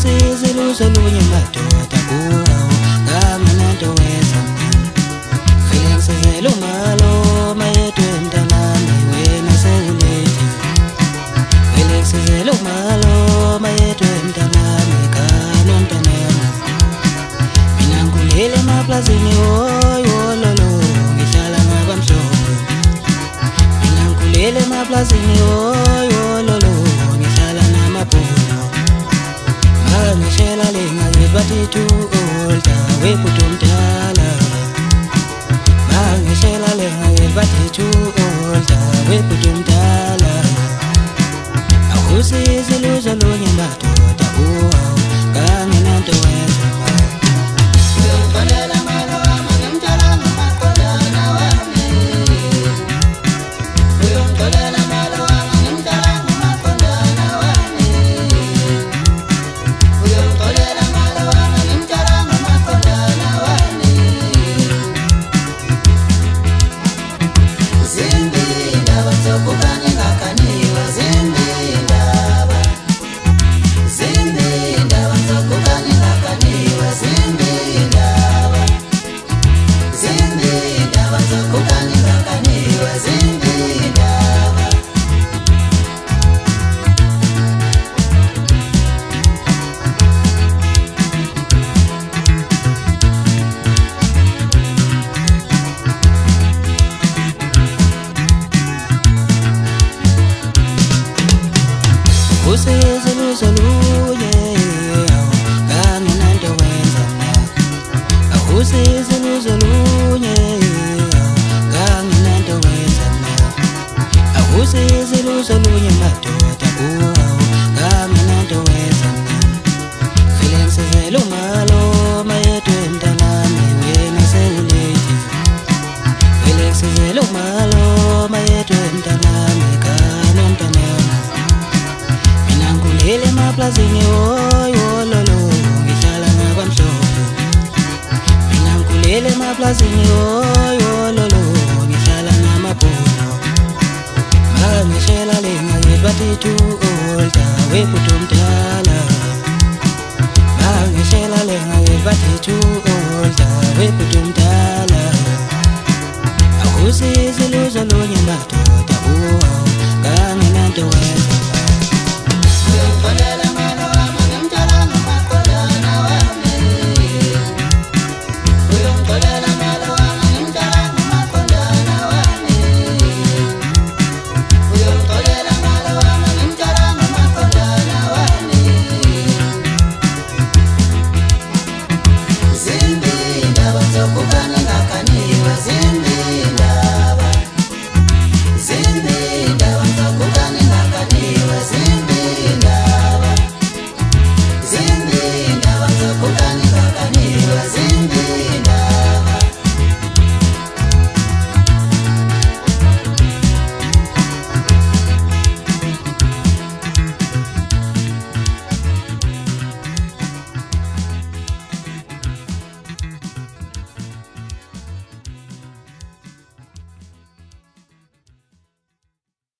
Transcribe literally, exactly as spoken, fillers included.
akusizi luzo lunye madoda kuwo ngamnanto wenza vele ngisizela umalo mayedwe mntanami wena sewuledi vele ngisizela umalo mayedwe mntanami kanomntanami mina ngulele emaplazini oyiwololo ngihlala ngabamhlophe mina ngulele emaplazini oyiwololo ngihlala namabhulu ngishela lenga bathi too old wekuthi umdala ngishela lenga bathi too old wekuthi umdala akusizi luzo lunye madoda kuwo nganginanto wenza uyongixolela malo wami ngimtshela ngomaqondana wami uyongixolela malo wami ngimtshela ngomaqondana wami akusizi luzo lunye nganginanto wenza akusizi luzo lunye nganginanto wenza akusizi luzo lunye madoda kuwo nganginanto wenza vele ngisizela umalo mayedwe mntanami wena sewuledi vele ngisizela umalo mayedwe mntanami kanomntanami ngulele emaplazini oyiwololo ngihlala ngabamhlophe mina ngulele emaplazini oyiwololo ngihlala namabhulu ngishela lenga bathi too old wekuthi umdala ngishela lenga bathi too old wekuthi umdala akusizi luzo lunye madoda kuwo